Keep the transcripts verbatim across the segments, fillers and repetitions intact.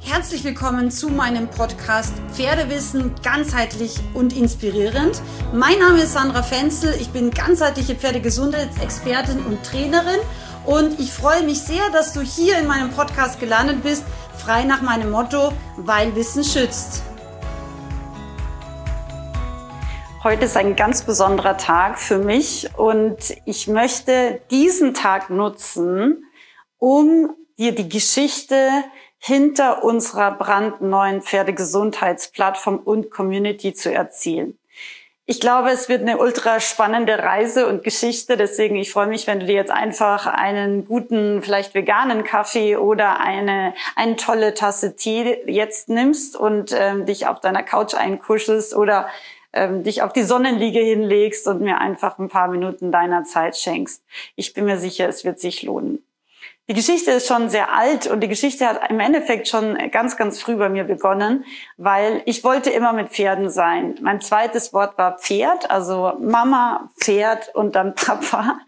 Herzlich willkommen zu meinem Podcast Pferdewissen ganzheitlich und inspirierend. Mein Name ist Sandra Fenzel, ich bin ganzheitliche Pferdegesundheitsexpertin und Trainerin und ich freue mich sehr, dass du hier in meinem Podcast gelandet bist, frei nach meinem Motto, weil Wissen schützt. Heute ist ein ganz besonderer Tag für mich und ich möchte diesen Tag nutzen, um dir die Geschichte hinter unserer brandneuen Pferdegesundheitsplattform und Community zu erzählen. Ich glaube, es wird eine ultra spannende Reise und Geschichte, deswegen ich freue mich, wenn du dir jetzt einfach einen guten, vielleicht veganen Kaffee oder eine eine tolle Tasse Tee jetzt nimmst und ähm, dich auf deiner Couch einkuschelst oder ähm, dich auf die Sonnenliege hinlegst und mir einfach ein paar Minuten deiner Zeit schenkst. Ich bin mir sicher, es wird sich lohnen. Die Geschichte ist schon sehr alt und die Geschichte hat im Endeffekt schon ganz, ganz früh bei mir begonnen, weil ich wollte immer mit Pferden sein. Mein zweites Wort war Pferd, also Mama, Pferd und dann Papa.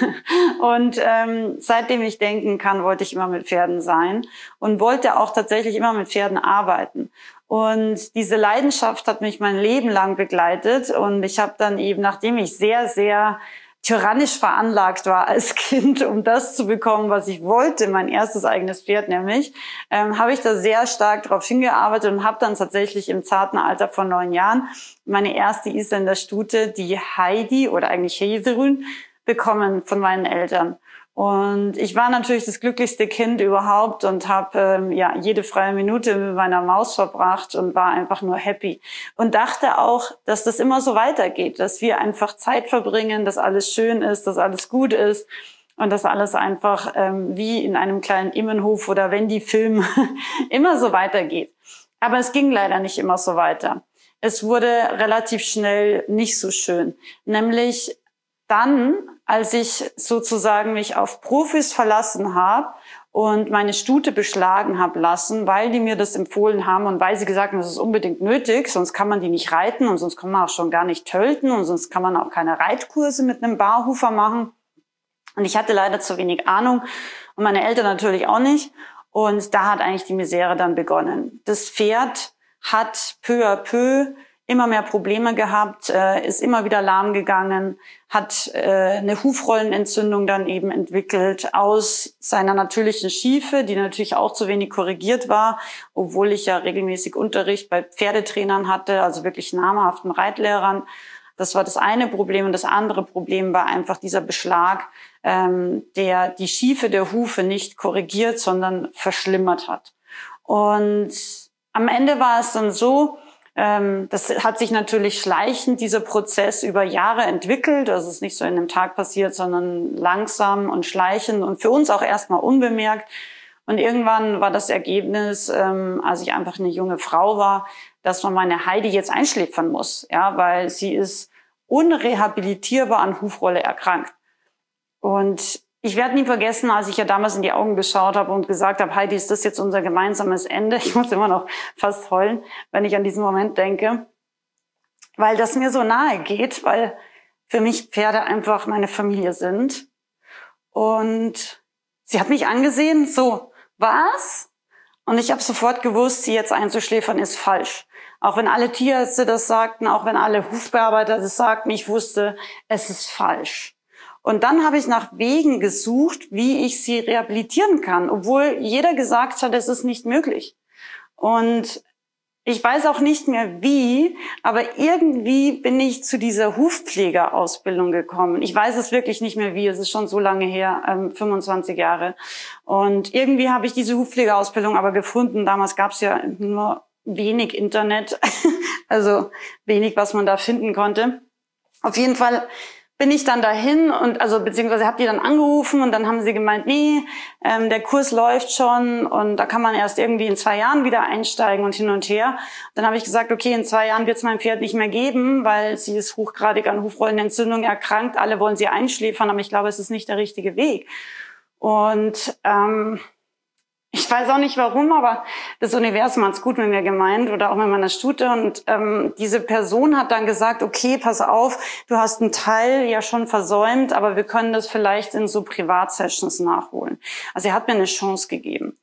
Und ähm, seitdem ich denken kann, wollte ich immer mit Pferden sein und wollte auch tatsächlich immer mit Pferden arbeiten. Und diese Leidenschaft hat mich mein Leben lang begleitet und ich habe dann eben, nachdem ich sehr, sehr tyrannisch veranlagt war als Kind, um das zu bekommen, was ich wollte, mein erstes eigenes Pferd nämlich, ähm, habe ich da sehr stark darauf hingearbeitet und habe dann tatsächlich im zarten Alter von neun Jahren meine erste Isländer Stute, die Heidi oder eigentlich Hedrun, bekommen von meinen Eltern. Und ich war natürlich das glücklichste Kind überhaupt und habe ähm, ja jede freie Minute mit meiner Maus verbracht und war einfach nur happy. Und dachte auch, dass das immer so weitergeht, dass wir einfach Zeit verbringen, dass alles schön ist, dass alles gut ist und dass alles einfach ähm, wie in einem kleinen Immenhof oder Wendy-Film immer so weitergeht. Aber es ging leider nicht immer so weiter. Es wurde relativ schnell nicht so schön, nämlich dann, als ich sozusagen mich auf Profis verlassen habe und meine Stute beschlagen habe lassen, weil die mir das empfohlen haben und weil sie gesagt haben, das ist unbedingt nötig, sonst kann man die nicht reiten und sonst kann man auch schon gar nicht tölten und sonst kann man auch keine Reitkurse mit einem Barhufer machen. Und ich hatte leider zu wenig Ahnung und meine Eltern natürlich auch nicht. Und da hat eigentlich die Misere dann begonnen. Das Pferd hat peu à peu immer mehr Probleme gehabt, äh, ist immer wieder lahm gegangen, hat äh, eine Hufrollenentzündung dann eben entwickelt aus seiner natürlichen Schiefe, die natürlich auch zu wenig korrigiert war, obwohl ich ja regelmäßig Unterricht bei Pferdetrainern hatte, also wirklich namhaften Reitlehrern. Das war das eine Problem und das andere Problem war einfach dieser Beschlag, ähm, der die Schiefe der Hufe nicht korrigiert, sondern verschlimmert hat. Und am Ende war es dann so, das hat sich natürlich schleichend, dieser Prozess über Jahre entwickelt. Also es ist nicht so in einem Tag passiert, sondern langsam und schleichend und für uns auch erstmal unbemerkt. Und irgendwann war das Ergebnis, als ich einfach eine junge Frau war, dass man meine Heidi jetzt einschläfern muss, ja, weil sie ist unrehabilitierbar an Hufrolle erkrankt. Und ich werde nie vergessen, als ich ja damals in die Augen geschaut habe und gesagt habe, Heidi, ist das jetzt unser gemeinsames Ende? Ich muss immer noch fast heulen, wenn ich an diesen Moment denke, weil das mir so nahe geht, weil für mich Pferde einfach meine Familie sind. Und sie hat mich angesehen, so, was? Und ich habe sofort gewusst, sie jetzt einzuschläfern ist falsch. Auch wenn alle Tierärzte das sagten, auch wenn alle Hufbearbeiter das sagten, ich wusste, es ist falsch. Und dann habe ich nach Wegen gesucht, wie ich sie rehabilitieren kann, obwohl jeder gesagt hat, es ist nicht möglich. Und ich weiß auch nicht mehr wie, aber irgendwie bin ich zu dieser Hufpflegerausbildung gekommen. Ich weiß es wirklich nicht mehr wie, es ist schon so lange her, ähm, fünfundzwanzig Jahre. Und irgendwie habe ich diese Hufpflegerausbildung aber gefunden. Damals gab es ja nur wenig Internet, also wenig, was man da finden konnte. Auf jeden Fall bin ich dann dahin und also beziehungsweise habe die dann angerufen und dann haben sie gemeint, nee, ähm, der Kurs läuft schon und da kann man erst irgendwie in zwei Jahren wieder einsteigen und hin und her. Dann habe ich gesagt, okay, in zwei Jahren wird es mein Pferd nicht mehr geben, weil sie ist hochgradig an Hufrollenentzündung erkrankt. Alle wollen sie einschläfern, aber ich glaube, es ist nicht der richtige Weg. Und ähm, ich weiß auch nicht warum, aber das Universum hat's gut mit mir gemeint oder auch mit meiner Stute. Und ähm, diese Person hat dann gesagt, okay, pass auf, du hast einen Teil ja schon versäumt, aber wir können das vielleicht in so Privatsessions nachholen. Also er hat mir eine Chance gegeben.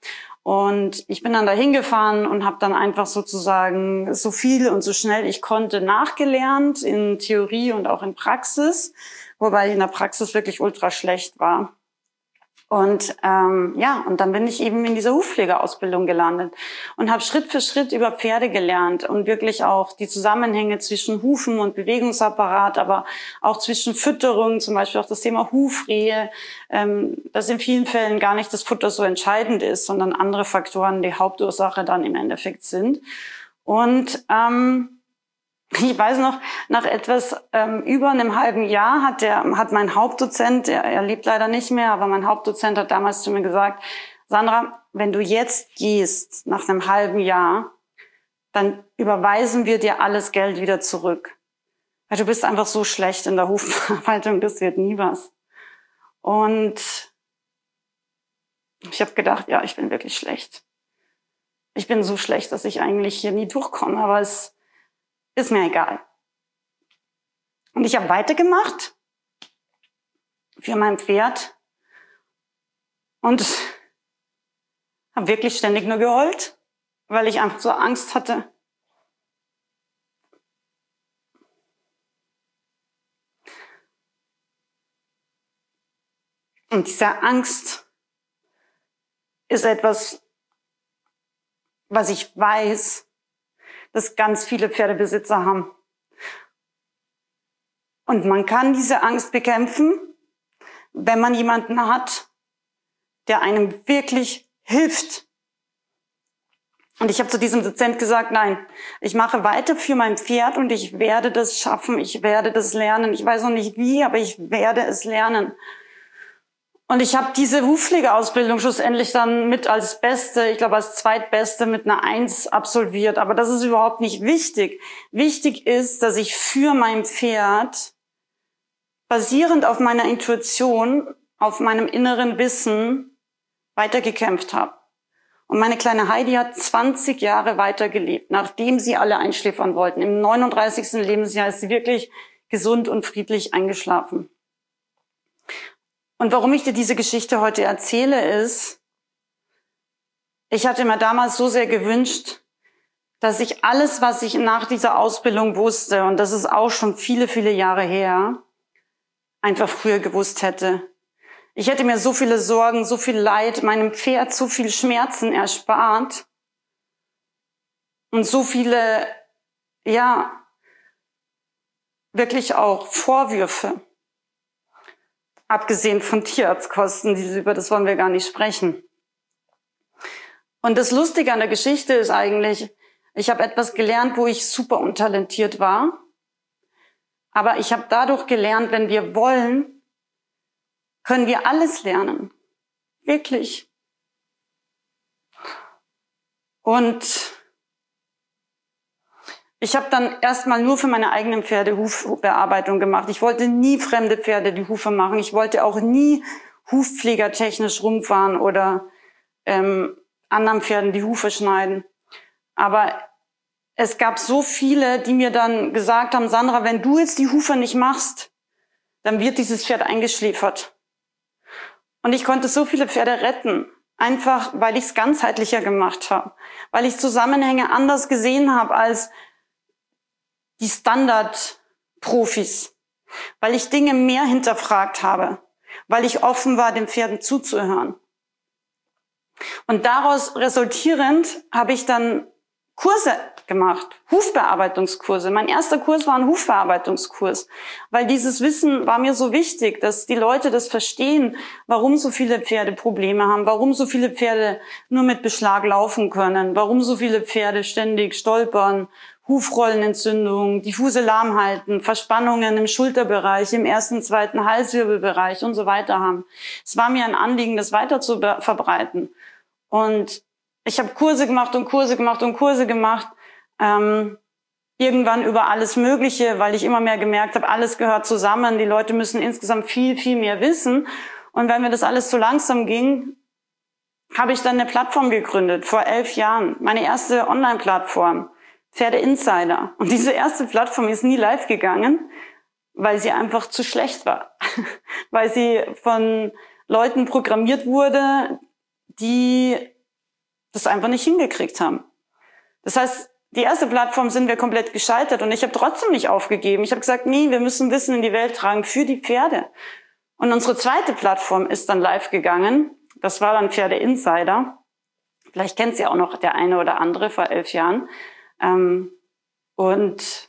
Und ich bin dann da hingefahren und habe dann einfach sozusagen so viel und so schnell ich konnte nachgelernt in Theorie und auch in Praxis, wobei ich in der Praxis wirklich ultra schlecht war. Und ähm, ja, und dann bin ich eben in dieser Hufpflegeausbildung gelandet und habe Schritt für Schritt über Pferde gelernt und wirklich auch die Zusammenhänge zwischen Hufen und Bewegungsapparat, aber auch zwischen Fütterung, zum Beispiel auch das Thema Hufrehe, ähm, dass in vielen Fällen gar nicht das Futter so entscheidend ist, sondern andere Faktoren die Hauptursache dann im Endeffekt sind. Und ähm, ich weiß noch, nach etwas ähm, über einem halben Jahr hat der hat mein Hauptdozent, er, er lebt leider nicht mehr, aber mein Hauptdozent hat damals zu mir gesagt, Sandra, wenn du jetzt gehst, nach einem halben Jahr, dann überweisen wir dir alles Geld wieder zurück. Weil du bist einfach so schlecht in der Hufbearbeitung, das wird nie was. Und ich habe gedacht, ja, ich bin wirklich schlecht. Ich bin so schlecht, dass ich eigentlich hier nie durchkomme, aber es ist mir egal. Und ich habe weitergemacht für mein Pferd und habe wirklich ständig nur geheult, weil ich einfach so Angst hatte. Und diese Angst ist etwas, was ich weiß, dass ganz viele Pferdebesitzer haben. Und man kann diese Angst bekämpfen, wenn man jemanden hat, der einem wirklich hilft. Und ich habe zu diesem Dozent gesagt, nein, ich mache weiter für mein Pferd und ich werde das schaffen, ich werde das lernen. Ich weiß noch nicht wie, aber ich werde es lernen. Und ich habe diese Hufpflegeausbildung schlussendlich dann mit als Beste, ich glaube als Zweitbeste mit einer Eins absolviert. Aber das ist überhaupt nicht wichtig. Wichtig ist, dass ich für mein Pferd, basierend auf meiner Intuition, auf meinem inneren Wissen, weitergekämpft habe. Und meine kleine Heidi hat zwanzig Jahre weitergelebt, nachdem sie alle einschläfern wollten. Im neununddreißigsten Lebensjahr ist sie wirklich gesund und friedlich eingeschlafen. Und warum ich dir diese Geschichte heute erzähle, ist, ich hatte mir damals so sehr gewünscht, dass ich alles, was ich nach dieser Ausbildung wusste, und das ist auch schon viele, viele Jahre her, einfach früher gewusst hätte. Ich hätte mir so viele Sorgen, so viel Leid, meinem Pferd so viel Schmerzen erspart und so viele, ja, wirklich auch Vorwürfe. Abgesehen von Tierarztkosten, über das wollen wir gar nicht sprechen. Und das Lustige an der Geschichte ist eigentlich, ich habe etwas gelernt, wo ich super untalentiert war. Aber ich habe dadurch gelernt, wenn wir wollen, können wir alles lernen. Wirklich. Und ich habe dann erstmal nur für meine eigenen Pferde Hufbearbeitung gemacht. Ich wollte nie fremde Pferde die Hufe machen. Ich wollte auch nie hufpflegertechnisch rumfahren oder ähm, anderen Pferden die Hufe schneiden. Aber es gab so viele, die mir dann gesagt haben, Sandra, wenn du jetzt die Hufe nicht machst, dann wird dieses Pferd eingeschläfert. Und ich konnte so viele Pferde retten, einfach weil ich es ganzheitlicher gemacht habe, weil ich Zusammenhänge anders gesehen habe als die Standardprofis, weil ich Dinge mehr hinterfragt habe, weil ich offen war, den Pferden zuzuhören. Und daraus resultierend habe ich dann Kurse gemacht, Hufbearbeitungskurse. Mein erster Kurs war ein Hufbearbeitungskurs, weil dieses Wissen war mir so wichtig, dass die Leute das verstehen, warum so viele Pferde Probleme haben, warum so viele Pferde nur mit Beschlag laufen können, warum so viele Pferde ständig stolpern, Hufrollenentzündungen, diffuse Lahmheiten, Verspannungen im Schulterbereich, im ersten, zweiten Halswirbelbereich und so weiter haben. Es war mir ein Anliegen, das weiter zu verbreiten. Und ich habe Kurse gemacht und Kurse gemacht und Kurse gemacht, ähm, irgendwann über alles Mögliche, weil ich immer mehr gemerkt habe, alles gehört zusammen. Die Leute müssen insgesamt viel, viel mehr wissen. Und weil mir das alles zu langsam ging, habe ich dann eine Plattform gegründet, vor elf Jahren. Meine erste Online-Plattform, Pferde Insider. Und diese erste Plattform ist nie live gegangen, weil sie einfach zu schlecht war. Weil sie von Leuten programmiert wurde, die das einfach nicht hingekriegt haben. Das heißt, die erste Plattform sind wir komplett gescheitert und ich habe trotzdem nicht aufgegeben. Ich habe gesagt, nee, wir müssen Wissen in die Welt tragen für die Pferde. Und unsere zweite Plattform ist dann live gegangen. Das war dann Pferde Insider. Vielleicht kennt sie auch noch der eine oder andere vor elf Jahren. Und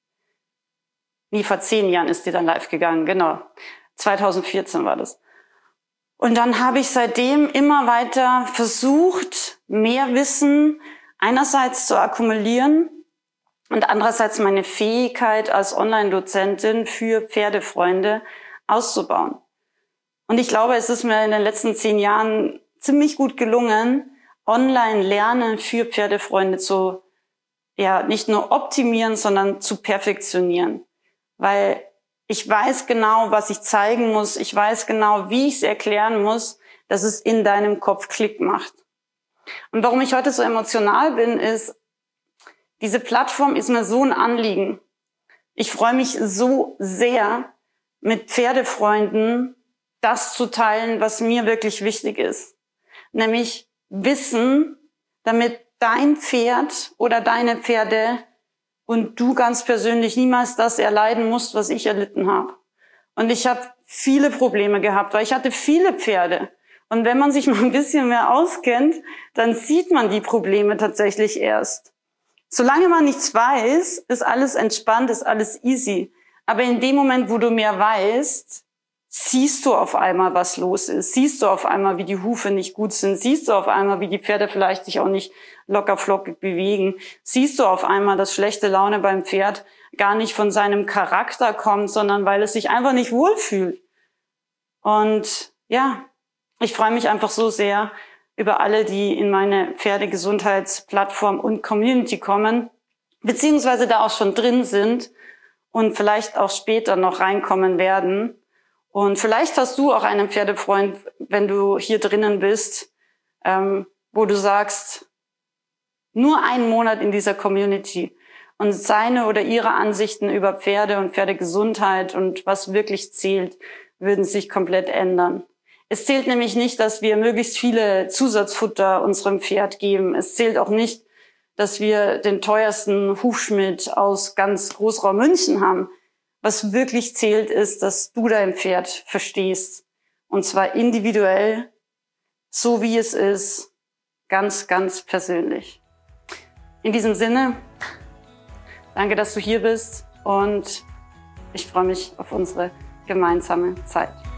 nee, vor zehn Jahren ist die dann live gegangen, genau. zweitausendvierzehn war das. Und dann habe ich seitdem immer weiter versucht, mehr Wissen einerseits zu akkumulieren und andererseits meine Fähigkeit als Online-Dozentin für Pferdefreunde auszubauen. Und ich glaube, es ist mir in den letzten zehn Jahren ziemlich gut gelungen, Online-Lernen für Pferdefreunde zu, ja, nicht nur optimieren, sondern zu perfektionieren. Weil ich weiß genau, was ich zeigen muss. Ich weiß genau, wie ich es erklären muss, dass es in deinem Kopf Klick macht. Und warum ich heute so emotional bin, ist, diese Plattform ist mir so ein Anliegen. Ich freue mich so sehr, mit Pferdefreunden das zu teilen, was mir wirklich wichtig ist. Nämlich Wissen, damit dein Pferd oder deine Pferde und du ganz persönlich niemals das erleiden musst, was ich erlitten habe. Und ich habe viele Probleme gehabt, weil ich hatte viele Pferde. Und wenn man sich mal ein bisschen mehr auskennt, dann sieht man die Probleme tatsächlich erst. Solange man nichts weiß, ist alles entspannt, ist alles easy. Aber in dem Moment, wo du mehr weißt, siehst du auf einmal, was los ist. Siehst du auf einmal, wie die Hufe nicht gut sind. Siehst du auf einmal, wie die Pferde vielleicht sich auch nicht locker flockig bewegen. Siehst du auf einmal, dass schlechte Laune beim Pferd gar nicht von seinem Charakter kommt, sondern weil es sich einfach nicht wohlfühlt. Und ja, ich freue mich einfach so sehr über alle, die in meine Pferdegesundheitsplattform und Community kommen, beziehungsweise da auch schon drin sind und vielleicht auch später noch reinkommen werden. Und vielleicht hast du auch einen Pferdefreund, wenn du hier drinnen bist, ähm, wo du sagst, nur einen Monat in dieser Community und seine oder ihre Ansichten über Pferde und Pferdegesundheit und was wirklich zählt, würden sich komplett ändern. Es zählt nämlich nicht, dass wir möglichst viele Zusatzfutter unserem Pferd geben. Es zählt auch nicht, dass wir den teuersten Hufschmied aus ganz Großraum München haben. Was wirklich zählt, ist, dass du dein Pferd verstehst. Und zwar individuell, so wie es ist, ganz, ganz persönlich. In diesem Sinne, danke, dass du hier bist und ich freue mich auf unsere gemeinsame Zeit.